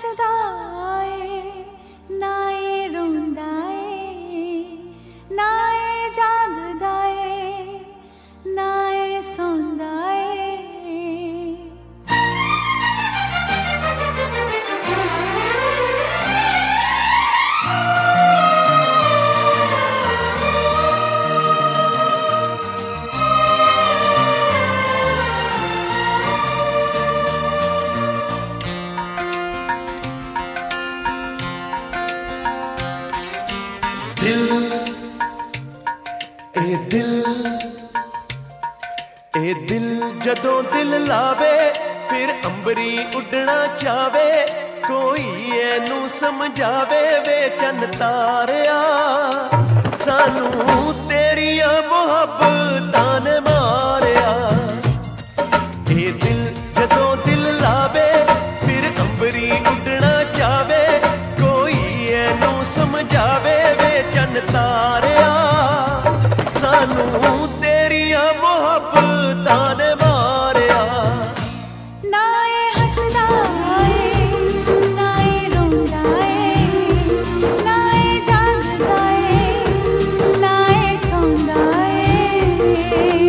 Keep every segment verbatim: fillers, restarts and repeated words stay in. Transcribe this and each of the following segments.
हसदा ए ना ए रोंदा ए ना ए जागदा ए ना ए सौंदा ए। दिल ए दिल ए दिल जदों दिल लावे फिर अंबरी उड़ना चावे कोई एनू समझावे वे चन तारिया सानू तेरिया मोहब्बतां ने मारिया। ए दिल जदों दिल लावे फिर अंबरी उड़ना चावे कोई एनू समझावे वे चन तारिया सानू तेरिया मोहब्बतां ने मारिया। ना ए हसदा ए ना ए रोंदा ए ना ए जागदा ए ना ए सौंदा ए।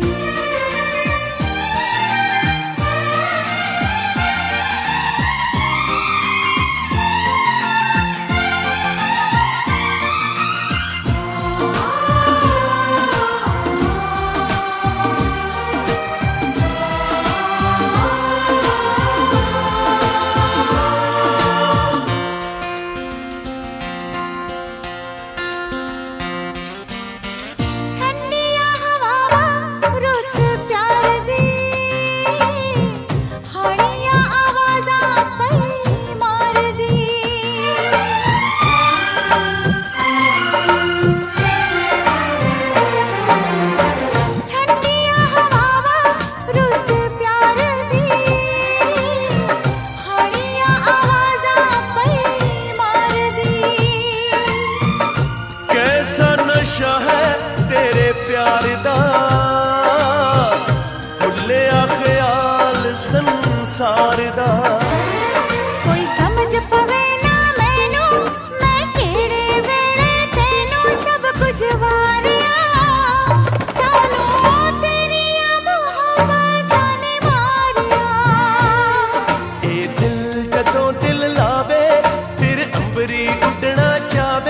तेरे प्यार दा भुल्लिया ख्याल संसार दा कोई समझ पवे ना मैनू मैं केड़े वेले तेनू सब कुछ वारिया सानू तेरिया मोहब्बतां ने मारिया। ए दिल जदों दिल लावे फिर अंबरी उड़ना चावे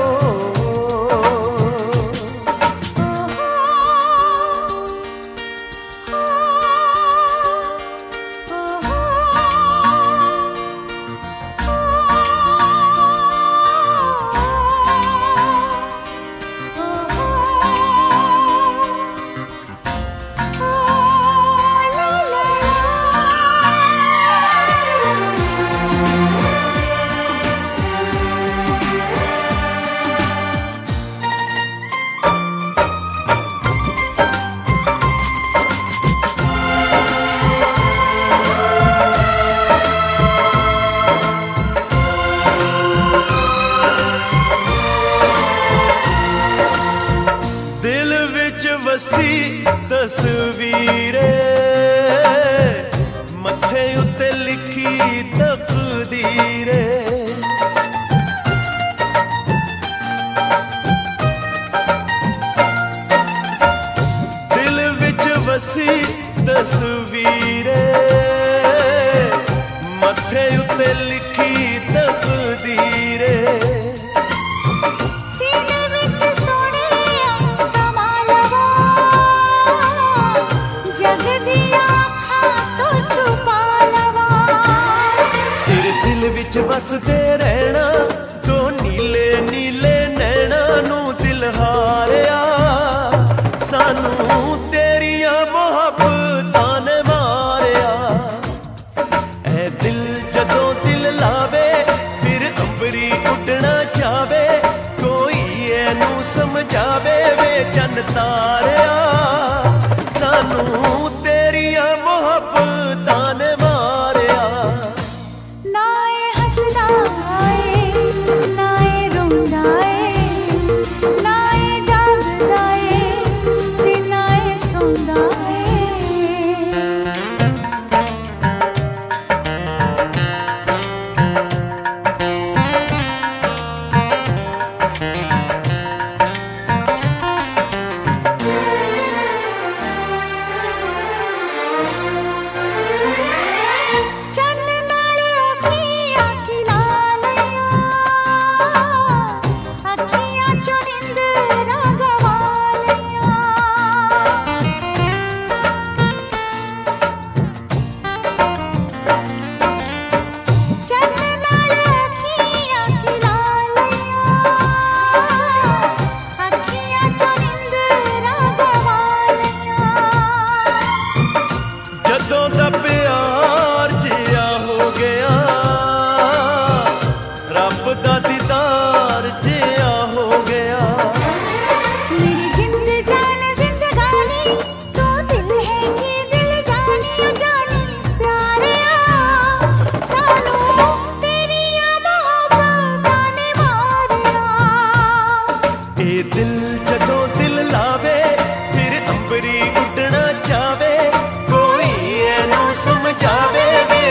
वसी तस्वीरे मथे उत्ते लिखी तकदीरे दिल विच वसी तस्वीरे मथे उत्ते लिखी तकदीरे बसदे रहना दो नीले नीले नैना नू दिल हारिया सानू तेरिया मोहब्बतां ने मारिया। ऐ दिल जदों दिल लावे फिर अंबरी उड़ना चावे कोई एनू समझावे वे चन तारिया सानू तेरिया मोहब्बतां ने मारिया। ना ए हसदा ए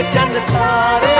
ਚੰਨ ਤਾਰਿਆ